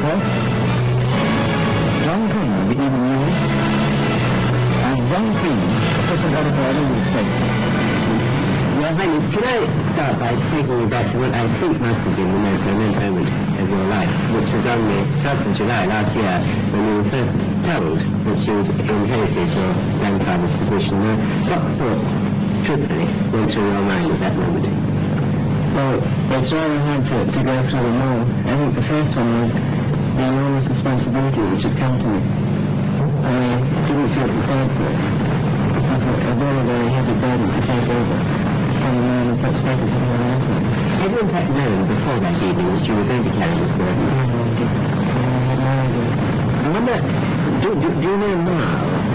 health. John King, the Evening News. And John King, Assistant Editor of English State. Well, Highness, can I start by taking you back to what I think must have been the most momentous moment of your life, which was on the 12th of July last year, when you were first told that you'd inherited your grandfather's position. What thoughts, truthfully, went through your mind at that moment? Well, it's rather hard to go through them all. I think the first one was the enormous responsibility which had come to me. I didn't feel prepared for it. It was a very, very heavy burden to take over from a man in such status as my grandfather. Had you in fact known before that evening that you were going to carry this burden? No, I had no idea. I wonder, do you know now,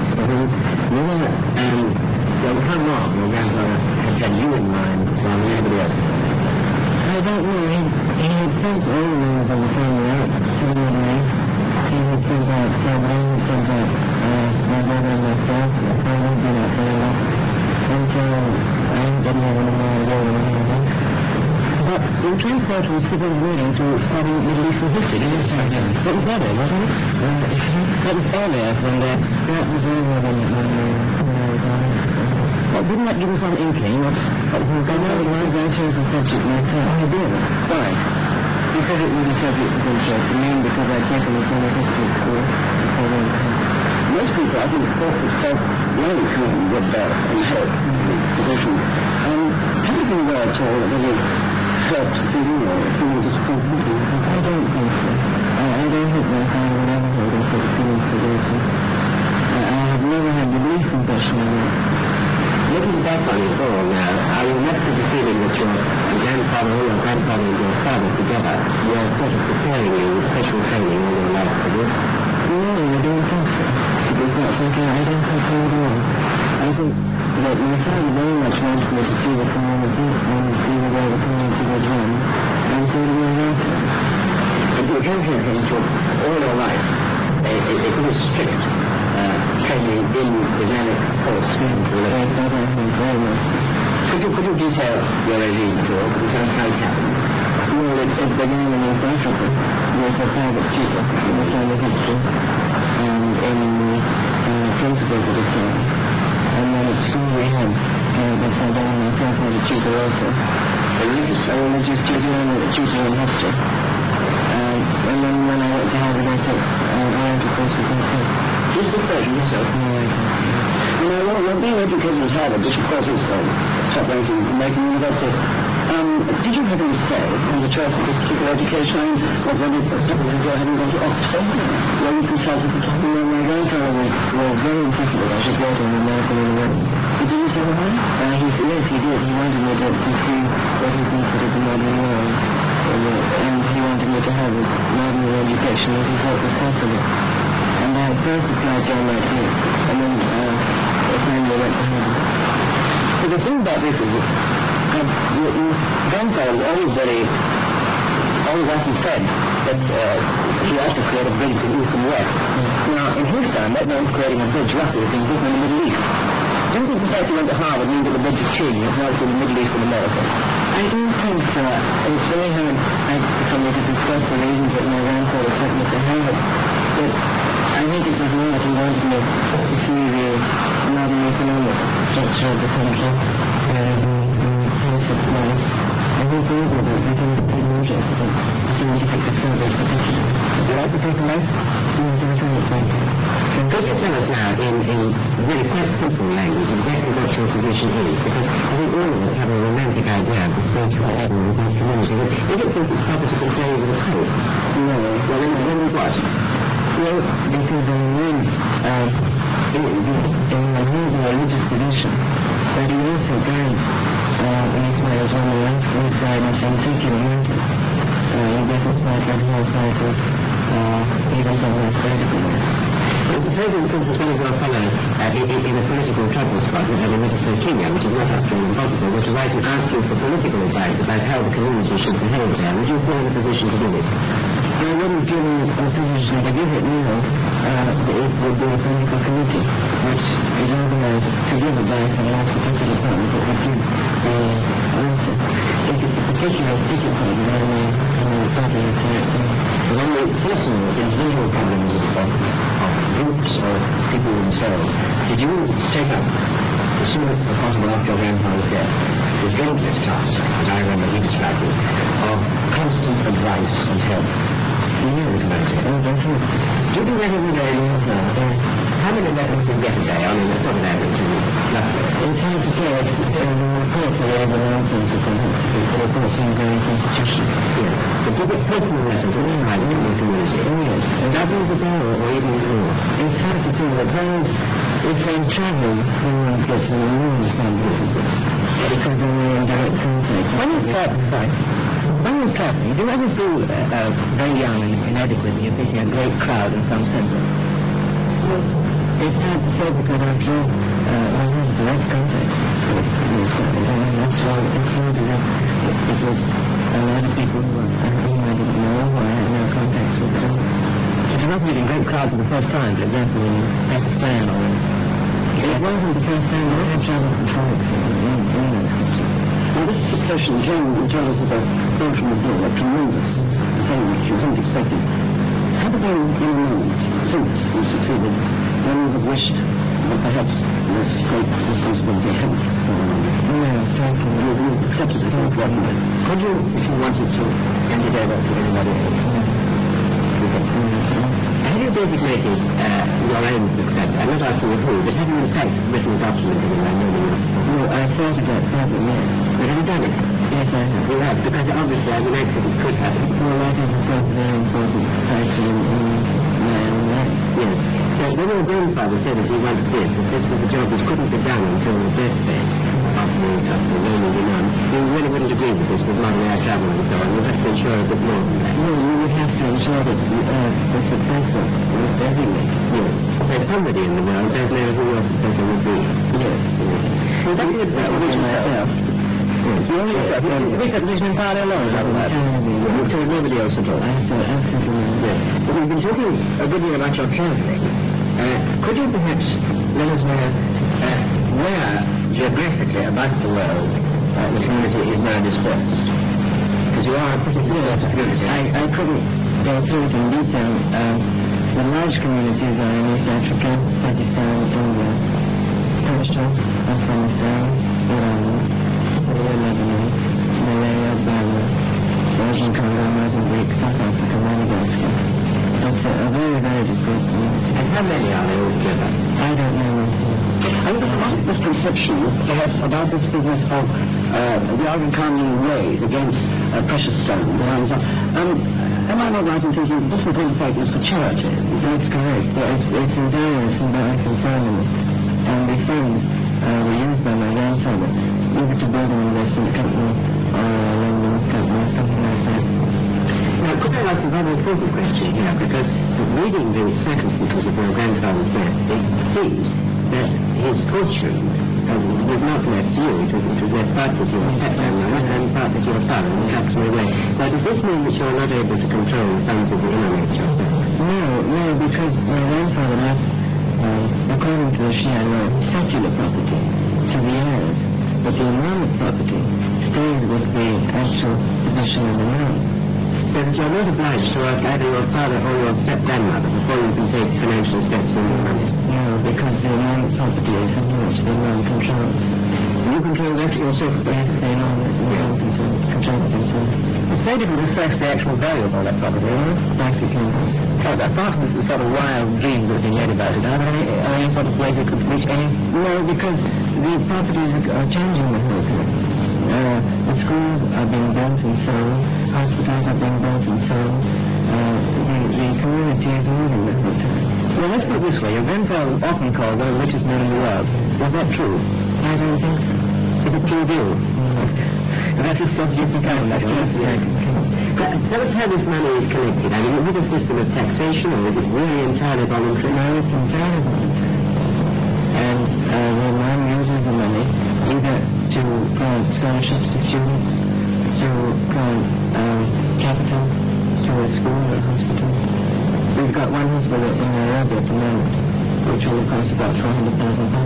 how long your grandfather had you in mind while anybody else? I don't know. He had sent all the members of the family out to the Middle East. He had sent out Sabine, he had sent out my brother and myself. I hadn't been out very long until I didn't have any more idea than I had. But we transferred from civil engineering to studying Middle Eastern history, didn't you? What was that, wasn't it? That was earlier, and that was earlier than well, didn't that give us some inkling of who was going to go through the subject myself? I did. Why? Because it was a subject of interest to me, because I'd taken it from a history school. Most people, I think, thought that self-learning would inherit the position. Have you been aware at all of any self-speaking or feeling disappointment? I don't think so. I don't think my father would ever hold any such feelings today. I have never had the least impression of it. Looking back on it all now, are you left with the feeling that your grandfather and your father together were sort of preparing you with special training all your life for this? No, I don't think so. I don't think so at all. I think that my father very much wanted me to see the community and see the way the community was run, and so did my grandfather. And your grandfather took all your life a very strict training in Islamic thought. Very much. Could you detail your regime at all? Could you tell us how it happened? Well, it began in East Africa with a private tutor in Islamic history and in the principles of Islam. And then it soon we had upside down myself as a tutor also. A religious tutor and a tutor in history. And then when I went to Harvard, I took Oriental courses instead. Just the question yourself. You know, well, being educated at Harvard, which of course is top-ranking American university, did you have any say on the choice of this particular education? I mean, was there any people who hadn't gone to Oxford? Well, you consulted the top. My grandfather was very insistent that I should go to an American university. Did you say why? Yes, he did. He wanted me to see what he considered the modern world. And he wanted me to have as modern education as he thought was possible. And I first applied to MIT, and then finally went to Harvard. But the thing about this is that your grandfather was always often said that he ought to create a bridge between East and West. Now, in his time, that meant creating a bridge roughly between Britain and the Middle East. Don't think the fact he went to Harvard means that the bridge is changing as well between the Middle East and America. I don't think so. It's very hard for me to discuss the reasons that my grandfather took me to Harvard. But I think it was more that he wanted me to see the modern economic structure of the country and the pace of life. I think those are the things that I'm interested in, scientific discoveries particularly. Would you like to take a life? Yes, I think so. Could you tell us now, in really quite simple language, exactly what your position is? Because I think all of us have a romantic idea of the spiritual element of our community. But you don't think it's proper to compare with a pope? No. Well, then what? Well, because I mean, in a religious tradition, but he also guides Israel's women with guidance and secular matters. He doesn't like that whole side of even some of the Suppose, for instance, one of your fellows in a political trouble spot with a Minister Kenya, which is not actually impossible, was to write and ask you for political advice about how the community should behave there. Would you feel in a position to do it? I wouldn't feel in a position to give it, it would be a political committee which is organized to give advice and ask the political department that would give the answer. If it's a particular sticky point, then I would probably attack them. But on the personal or people themselves, did you take up, as soon as possible after your grandfather's death, this limitless task, as I remember he described it, of constant advice and help? You knew the community. Oh, definitely. Do you do that every day? No. How many letters do you get a day? I mean, it's not an average. It's hard to say. Reports are very nonsense to come up. But of course, some very institution. Yes. But you get personal letters in the community. Oh, yes. Dozens a day or even more. It's hard to say that those, if they're traveling, one gets an enormous number of people. Because they're in direct contact. When you're traveling, do you ever feel very young and inadequate? You're facing a great crowd in some sense. It's hard to say because after all, I have direct contact with and that's why it's hard enough because a lot of people who I didn't know, who I had no contacts with them. If you're not meeting great crowds for the first time, for example, in Pakistan or in... It wasn't the first time I had travel control in those countries. Now, this succession, Jane told us, is a portion of a tremendous thing which you hadn't expected. Have there been any moments since you succeeded when you have wished that perhaps this great responsibility hadn't fallen on you? No, thank you. You accepted it and welcomed it. Could you, if you wanted to, hand it over to anybody else? Have you designated your own success? I'm not asking you who, but have you in fact written a document in my name? No, I thought of that probably, yes. But have you done it? Yes, I have. You have, because obviously I would like that it could happen. Well, I think it's a very important factor in my own life. Yes. So when your grandfather said that he wanted this was a job which couldn't be done until the deathbed after learning the nun, you really wouldn't agree with this with long air travel and so on. You have to ensure a bit more than that. No, you would have to ensure that the successor was designated. Yes. There's somebody in the world, there's no who your successor would be. Yes. Well, that is that wish myself. You wish that position entirely alone, is that right? So nobody else at all? Absolutely. Yes. But we've been talking a good deal about your travelling. Could you perhaps let us know where, geographically, about the world, the community is now dispersed? Because you are a pretty clear community. I couldn't go through it in detail. The large communities are in East Africa, Pakistan, India, Persia, Afghanistan, Iran, Syria, Lebanon, Malaya, Burma, Belgium, Congo, Mozambique, South Africa, Madagascar. It's a very, very dispersed community. And how many are there altogether? I don't know. I think there's a lot of misconception, perhaps, about this business of the Aga Khan raid against precious stones. Am I not right in thinking this important fact is for charity? That's correct. It's endurance and I can find them. And the funds were used by my grandfather either to build an investment company or a lending company or something like that. Now, could I ask a very important question here? Because reading the circumstances of your grandfather's death, it seems that his fortune was not left to you. It was left partly to your stepfather and partly to your father, and that's my way. Now, does this mean that you're not able to control the funds of the inmates yourself? No, because my grandfather left, according to the Shia law, secular property to the heirs, but the Islamic property stays with the actual possession of the man. So that you're not obliged to ask either your father or your step-grandmother before you can take financial steps in your money. No, because the Islamic property is something which the Imam controls. You control that yourself? Yes, the Imam controls it himself. It's very difficult to assess the actual value of all that property, isn't it? Practically. Apart from the sort of wild dreams that have been made about it, are there any sort of ways you could reach any? No, because the properties are changing the whole thing. The schools are being built and sold, hospitals are being built and sold, the community is moving the whole time. Well, let's put it this way, your grandfather was often called one of the richest men in the world. Was that true? I don't think so. Is it true deal? That's just what you think of that. Tell us how this money is collected. I mean, is it a system of taxation or is it really entirely voluntary? No, it's entirely voluntary. And the man uses the money either to provide scholarships to students, to provide capital to a school or a hospital. We've got one hospital in Nairobi at the moment, which will cost about £400,000.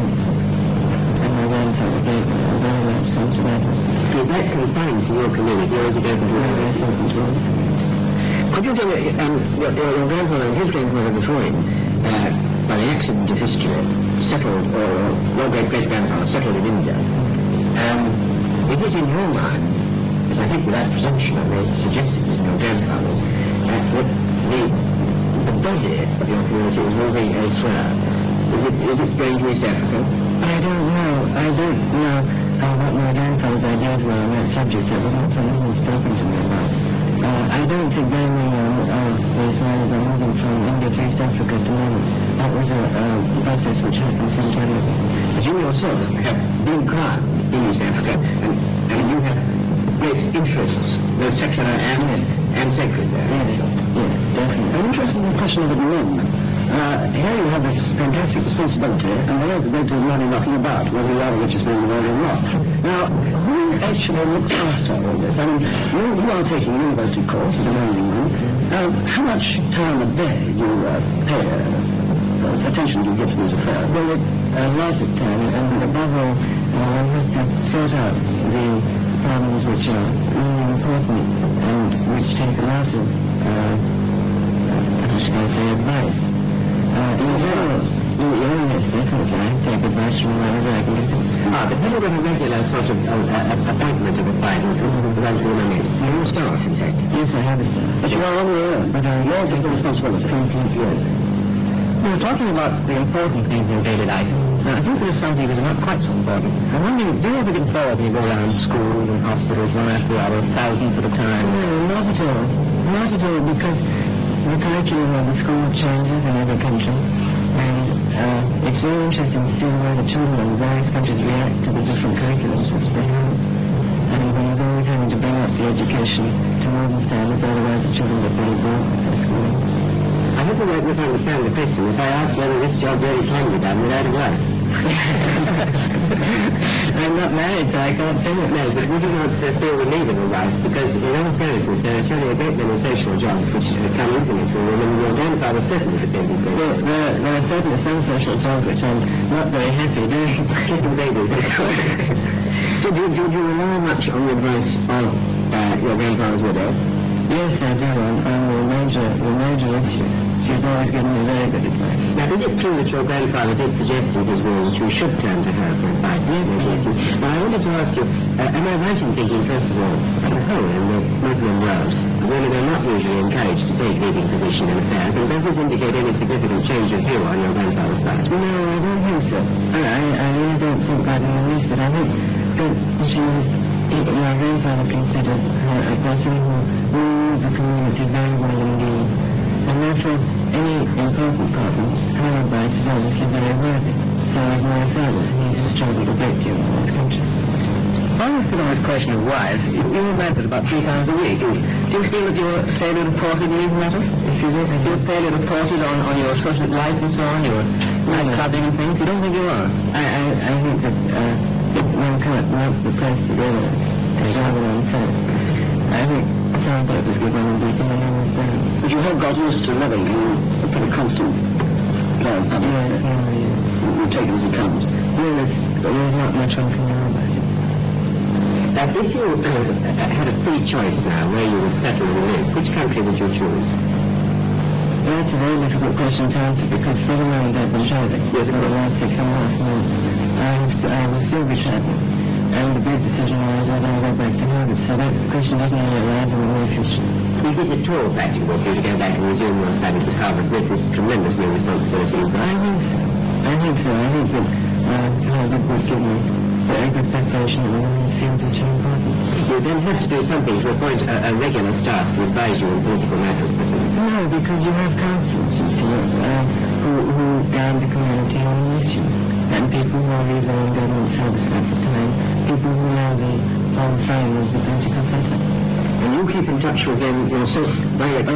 And my grandfather gave a very large sum to that. Is that confined to your community or is it open to all? No, it's open to all. Could you tell me, your grandfather and his grandfather before him by the accident of history, settled, or your great-great-grandfather settled in India, is it in your mind, as I think without presumption I may suggest it in your grandfather, that the body of your community is moving elsewhere? Is it going to East Africa? I don't know what my grandfather's ideas were on that subject. That was not something that's spoken to me about. I don't think very many Israelis are moving from India to East Africa at the moment. That was a process which happened some time ago. But you yourself have been crowned in East Africa, and you have great interests, both secular and sacred there. Yes, definitely. I'm interested in the question of the men. Here you have this fantastic responsibility, and there is a great deal of money knocking about, whether you are the richest man in the world or not. Now, who actually looks after all this? I mean, you are taking a university course as a young man. How much time a day do you pay attention do you give to these affairs? Well, lots of time, and above all, one has to sort out the problems which are really important and which take a lot of, advice. In general, yes, definitely, I take advice from wherever I can get it. But have you got a regular sort of appointment of a Bible to run through the next? You're a staff, in fact. Yes, I have a staff. But you are on your own. But yours is the responsibility. Yes. We're talking about the important things in daily life. I think there's something that's not quite so important. I'm wondering, do you ever get bored when you go around school and hospitals one after the other, thousands at a time? No, not at all. Not at all, because the curriculum of the school changes in every country, and it's very interesting to see the way the children in various countries react to the different curriculums which they have. And there's always having to bring up the education to modern standards, otherwise the children get very bored with their schooling. I hope you won't misunderstand the question if I ask whether this job really can be done without a wife. I'm not married, so I can't say it. No, but would you not feel the need of a wife? Because in all fairness, there are certainly a great many social jobs which come easily to a woman. Your grandfather certainly depended on Well, there are certainly some social jobs which I'm not very happy doing. So do you rely much on the advice of your grandfather's widow? Yes, I do. I'm the major issue. She's always given me very good advice. Now, is it true that your grandfather did suggest in his will that you should turn to her for advice? Yes. Well, I wanted to ask you, am I right in thinking, first of all, as a whole in the Muslim world, women are not usually encouraged to take leading position in affairs, and does this indicate any significant change of view on your grandfather's side? No, I don't think so. I really don't think that in the least, but I think that my grandfather considered her a person who rules the community very well indeed, and therefore any important problems, her advice is obviously very worthy. So as my father, he has struggled a great deal in this country. On this question of wives, you were married about 3 times a week. Do you feel that you're fairly reported in these matters? If you're fairly reported on your social life and so on, your nightclubbing and things, you don't think you are? I think that one can't lump the press together as rather unfair. I think some purpose gives one and beacon and understand. But you have got used to living in a pretty constant flow of public. You take it as it comes. There's not much one can know about it. If you had a free choice now where you would settle and live, which country would you choose? That's a very difficult question to answer because for the moment I've been traveling. Yes, for the last 6.5 months. I will still be traveling. And the big decision was whether I go back to Harvard. So that question doesn't really arise in the near future. Is it at all practical for you to go back and resume your studies at Harvard with this tremendous new responsibility? I think so. I think that Harvard would give me very good preparation in all these fields which are important. You then have to do something to appoint a regular staff to advise you on political matters. No, because you have councils, you see, who guide the community on the issues, and people who are either in government service at the time, people who are the whole frame of the political setup. And you keep in touch with them yourself by your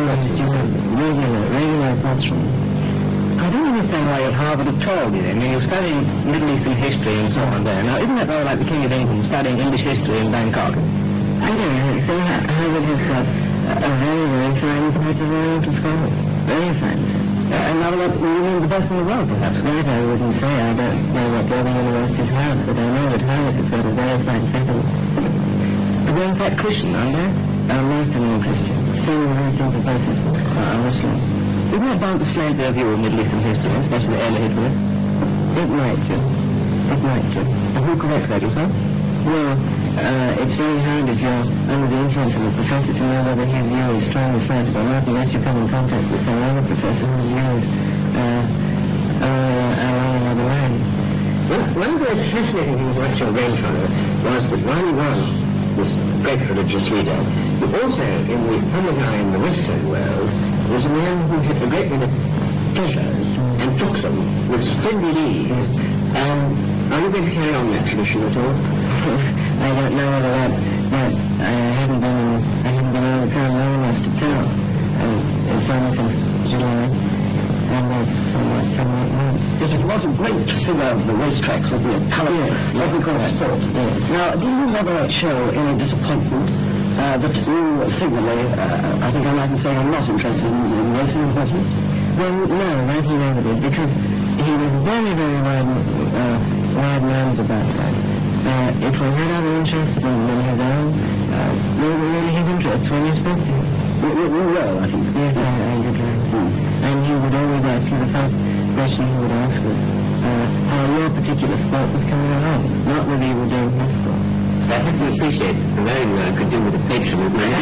regular reports from them. I don't understand why you're at Harvard at all, do you? I mean, you're studying Middle Eastern history and so on there. Now, isn't that rather like the King of England studying English history in Bangkok? I don't know. So Harvard has got a very, very fine set of oriental scholars. Very fine. In other words, you mean the best in the world, perhaps? That I wouldn't say. I don't know what the other universities have, but I know that Harvard has got a very fine set of them. But they're in fact Christian, aren't they? Most of them are Christian. Some of the very simple places are Muslim. Isn't that bound to slant their view of Middle Eastern history, especially early history? It might do. And who corrects that, yourself? Well, it's very hard if you're under the influence of a professor to know whether his view is strongly slanted or not, unless you come in contact with some other professor whose views are along another line. One of the most fascinating things about your grandfather was that while he was this great religious leader, he also, in the public eye in the Western world, was a man who had a great many pleasures and took them with splendid ease. Are you going to carry on that tradition at all? I don't know whether that I haven't been on the town long enough to tell. It's only since July, and that's somewhat wrong. Yes, it was a great figure of the racetracks with the colour, what we call sport. Yes. Now, do you ever show any disappointment that you signally, I think I'm right in saying I'm not interested in racing in horses? Well, no, that he never did, because he was very, very wide-minded about that. If we had other interests than his own, we were really his interests when you spoke to him. You will, I think. Yes, I did. And he would always ask you, the first question he would ask was how your particular sport was coming along, not whether you were doing his sport. I have to appreciate the very well I could do with a patron with my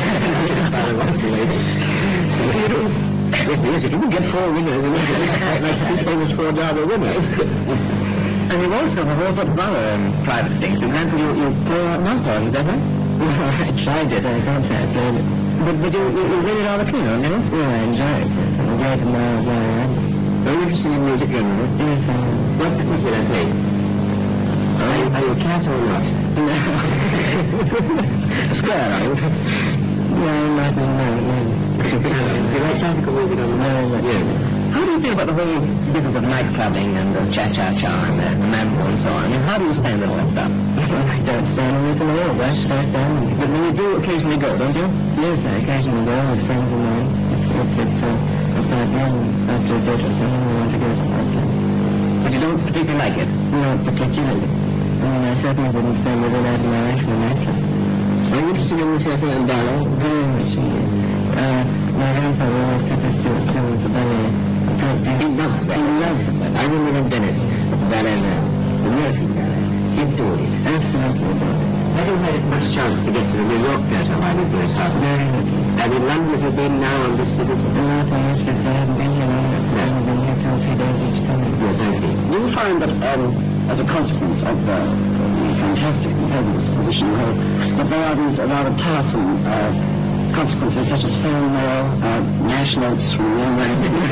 Yes, if you can get 4 winners, you like these famous 4 Derby winners. And you also have all sorts of other private things. For example, you play marathon, is that right? Well, I tried it, I can't say I played it. But you really rather keen on it? Yeah, I enjoy it. I'm glad to know where I am. Very interesting in music generally. Yes, I am. What particular thing? Are you a cat or not? No. Square, are you? No, not no. You like classical music on the moment? Yes. How do you feel about the whole business of night clubbing and the cha-cha-cha and the mambo and so on? I mean, how do you stand with all that stuff? I don't stand with it at all. That's down. But you do occasionally go, don't you? Yes, I occasionally go with friends of mine. It's about them after a date or something we want to go to that. But you don't particularly like it? Not particularly. I mean, I certainly wouldn't spend with it as my life for an actress. Are you interested in the theatre and ballet? Very much indeed. My grandfather always took us to the ballet. He loved that. I remember him Bennett, the ballet man, the nursing ballet. He adored it. Absolutely adored it. Have you had much chance to get to the New York theatre while you were starting? Very much. And in London, have you been now on this visit? No, I haven't been here long. I haven't been here 2 or 3 days each time. Yes, I see. Do you find that, as a consequence of the fantastic and fabulous position you hold, that there are these rather tiresome consequences such as fail mail, nash notes from the young man? No.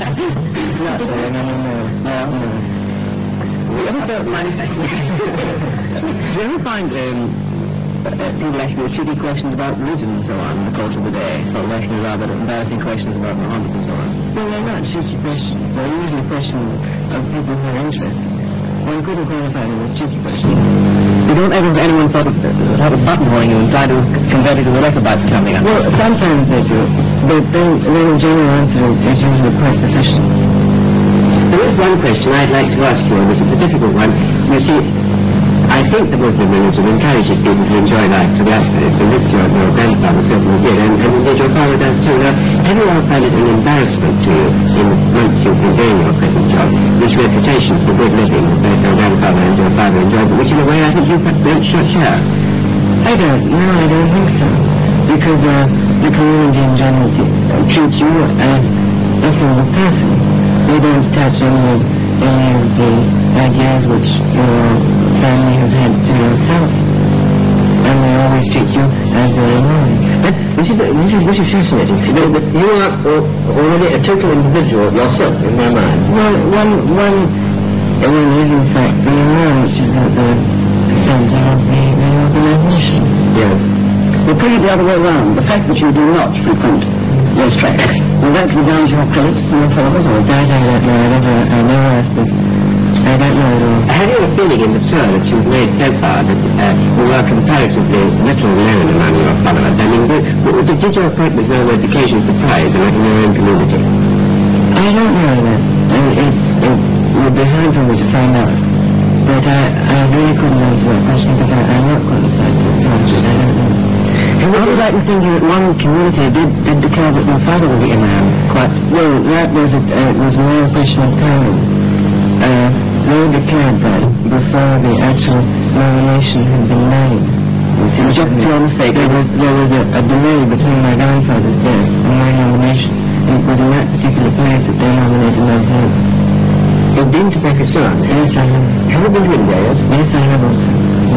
Do you ever find people asking you tricky questions about religion and so on in the course of the day? Sort of asking rather embarrassing questions about Muhammad and so on? Well, they're not tricky questions. They're usually questions of people who are interested. One couldn't qualify them as tricky questions. You don't ever have anyone sort of have a buttonholing you and try to convert it to the Rechabites coming up? Well, sometimes they do, but then a general answer is usually quite sufficient. There is one question I'd like to ask you, and this is a difficult one. You see, I think the Muslim religion encourages people to enjoy life to the utmost, and this your grandfather certainly did, and indeed your father does too. Now, have you all found it an embarrassment to you in the months you've been doing your present job, which reputation for good living that both your grandfather and your father enjoyed, but which in a way I think you've got great share? I don't think so. Because the community in general treats you as a single person. They don't touch any of the ideas which your family has had to yourself. And they always treat you as their own. Which is fascinating. You are already a total individual yourself in my mind. Well, one is in fact the man, which is at the center of the organization. Yes. Well, put it the other way around. The fact that you do not frequent those tracks, will that be down to your credit from your fathers, or that I don't know. I don't know at all. Have you a feeling in the tour that you've made so far that you are comparatively little known among your followers? I mean, did your appointment know the occasion surprise in your own community? I don't know that. It would be hard for me to find out. But I really couldn't answer that question because I'm not qualified to answer it. I don't know. And what was I thinking that one community did declare that my father was the imam? Quite well, that was a more question of time. They declared that before the actual nomination had been made. Just pure mistake. There was a delay between my grandfather's death and my nomination. And it was in that particular place that they nominated myself. You've been to Pakistan? Yes, I have. Have you been to India yet? Yes, I have also.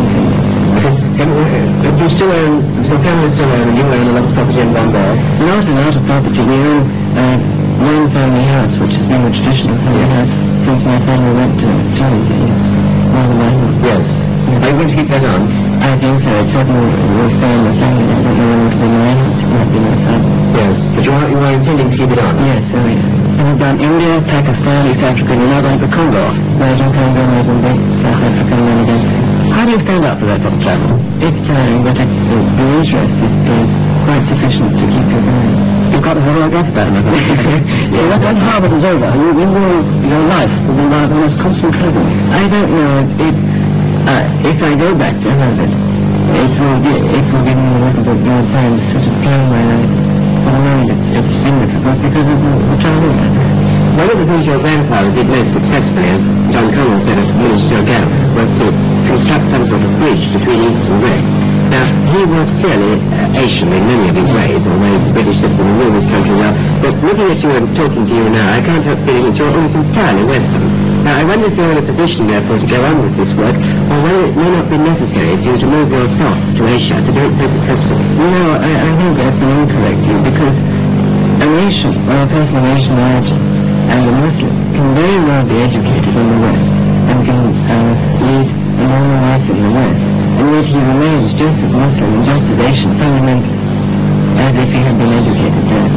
Do you still own, your family still own, and you own a lot of property in Bombay? Not a lot of property. We own one family house, which has been a traditional family house since my family went to India. Yes. Are you going to keep that on? I think so. It certainly will stay in the family. I don't know what will be my house. It might be my family. Yes. But you are intending to keep it on? Yes, so we've done India, Pakistan, East Africa, and now going to Congo. Belgium, Congo, Mozambique, South Africa, and Madagascar. How do you stand up for that sort of travel? It's tiring, but the interest is quite sufficient to keep you going. You've got to have a guess about it. Yeah, when Harvard is over, your life will be like almost constant travel. I don't know. If I go back to Harvard, it will give me a little bit more time to sort of plan my life. But I know it's significant because of the travel. One of the things your grandfather did most successfully, as John Connell said a few minutes ago, was to construct some sort of bridge between East and West. Now, he was clearly Asian in many of his ways, although he's a British citizen and ruled this country well. But looking at you and talking to you now, I can't help feeling that you're almost entirely Western. Now, I wonder if you're in a position, therefore, to go on with this work, or whether it may not be necessary for you to move yourself to Asia to do it so successfully. No, I think that's an incorrect view, because a nation, or a person of Asian origin, and a Muslim can very well be educated in the West and can lead a normal life in the West, and yet he remains just as Muslim and just as Asian fundamentally as if he had been educated there.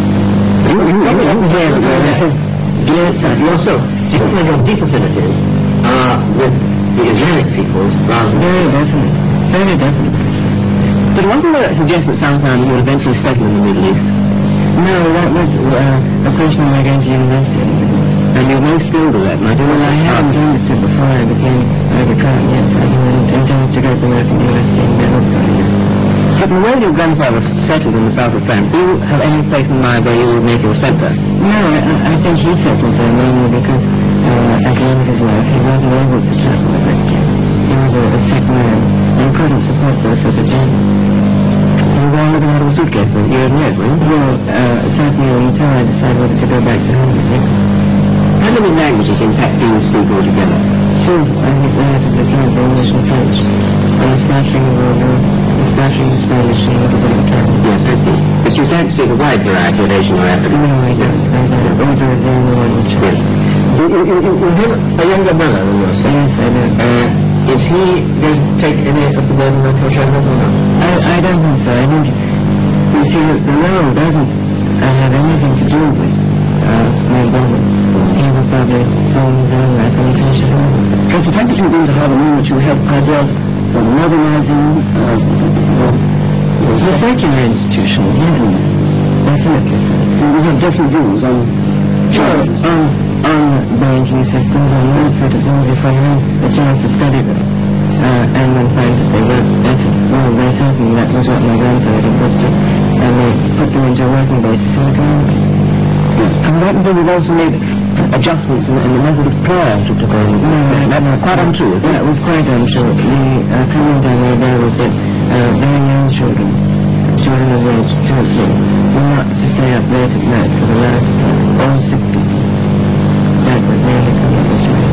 Yes, sir. You also, do you think your deep affinities are with the Islamic peoples rather than... Very definitely. Very definitely. But wasn't there a suggestion at some time that you would eventually settle in the Middle East? No, that was a question when I went to university. And you're most skilled at that, my dear. Well, I hadn't understood before I became overcome, yes. I intended to go to work in the university and then But when your grandfather settled in the south of France, do you have any place in mind where you would make your centre? No, I think he settled there mainly because at the end of his life he wasn't able to travel a great deal. He was a sick man and couldn't support those sort of journeys. You were living out of a suitcase for years and years, weren't you? Well, certainly until I decided whether to go back to home. How many languages, in fact, do you speak altogether? Two. I think relatively fluent English and French. And a smattering of Urdu, a smattering of Spanish, and a little bit of Italian. Yes, I see. But you don't speak a wide variety of Asian or African? No, I don't. Urdu is the only one which yes. You have a younger brother than yourself? Yes, I do. Is he going to take any of the burden of your shoulders or not? I don't think so. I think, you see, the law doesn't have anything to do with my brother. He will probably follow his own life when he finishes home. Because the temptation being to have a moment you have ideas of modernizing the secular institution, isn't it? Definitely. We have different views on banking systems, on those sort of things. If I had a chance to study them and then find that they work better, well, very certainly that was what my grandfather did, was to put them into a working basis in the economy. And that we've also made adjustments in the method of prayer to go on. That's quite untrue, isn't it? That was quite untrue. The comment I made there was that very young children of age 2 or 3, were not to stay up late at night for the last all sick people. That was nearly compulsory.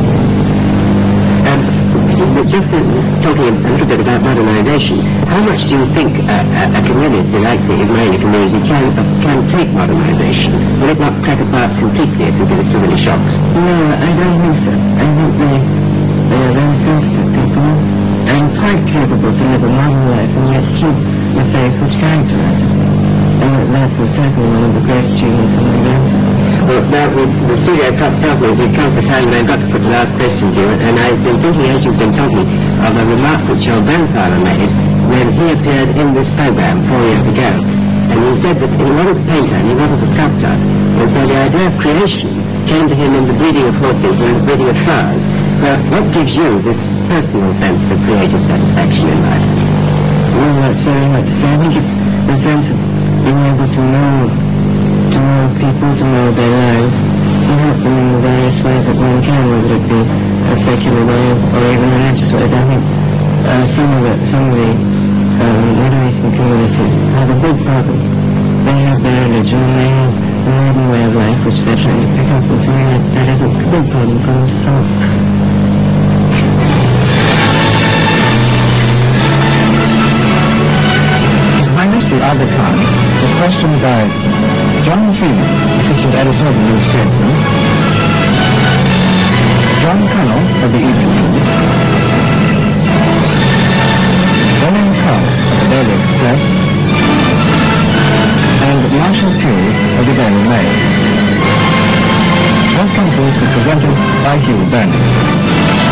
Just talking a little bit about modernization, how much do you think a community like the Ismaili community can take modernization? Will it not crack apart completely if you give it too many shocks? No, I don't think so. I think they are very sensitive people and quite capable to live a modern life and yet keep the faith which characterizes them. And that was certainly one of the great achievements of my grandfather. Well, now, the studio tells me we've come to time and I've got to put the last question to you, and I've been thinking as you've been talking of a remark which your grandfather made when he appeared in this program 4 years ago. And he said that he wasn't a painter and he wasn't a sculptor, and so the idea of creation came to him in the breeding of horses and the breeding of flowers. Well, what gives you this personal sense of creative satisfaction in life? Well, that's very hard to say. I think it's the sense of being able to know people, to know their lives, be a secular way or even a religious way. I think some of the Middle Eastern communities have a big problem. They have their religion, they have the modern way of life which they're trying to pick up, and so that is a big problem for them to solve. The Other Kind was questioned by John Freeman, assistant editor of the New Statesman, John Connell of the Evening News, William Carr of the Daily Express, and Marshall Pugh of the Daily Mail. Those companies were presented by Hugh Burney.